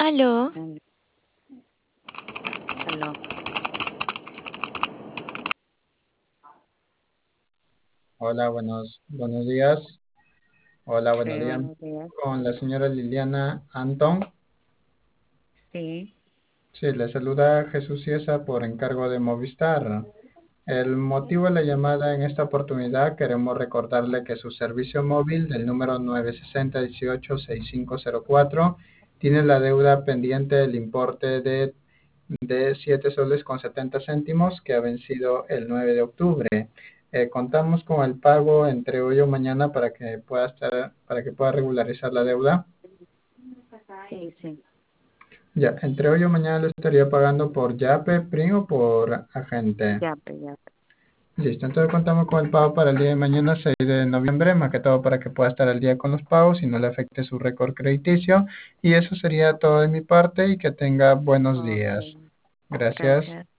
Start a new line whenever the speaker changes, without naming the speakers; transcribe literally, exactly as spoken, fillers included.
Aló,
Aló. Aló.
Hola, buenos, buenos días. Hola, buenos
Sí,
días.
buenos días.
Con la señora Liliana Antón.
Sí.
Sí, le saluda Jesús Ciesa por encargo de Movistar. El motivo de la llamada en esta oportunidad, queremos recordarle que su servicio móvil del número nueve seis cero uno ocho seis cinco cero cuatro tiene la deuda pendiente del importe de, de siete soles con setenta céntimos que ha vencido el nueve de octubre. Eh, contamos con el pago entre hoy o mañana para que pueda estar, para que pueda regularizar la deuda.
Sí, sí.
Ya, entre hoy o mañana lo estaría pagando por Yape, PRIN o por agente.
Ya, pues, ya.
Listo, entonces contamos con el pago para el día de mañana, seis de noviembre, más que todo para que pueda estar al día con los pagos y no le afecte su récord crediticio. Y eso sería todo de mi parte y que tenga buenos
Ok.
días. Gracias.
Gracias.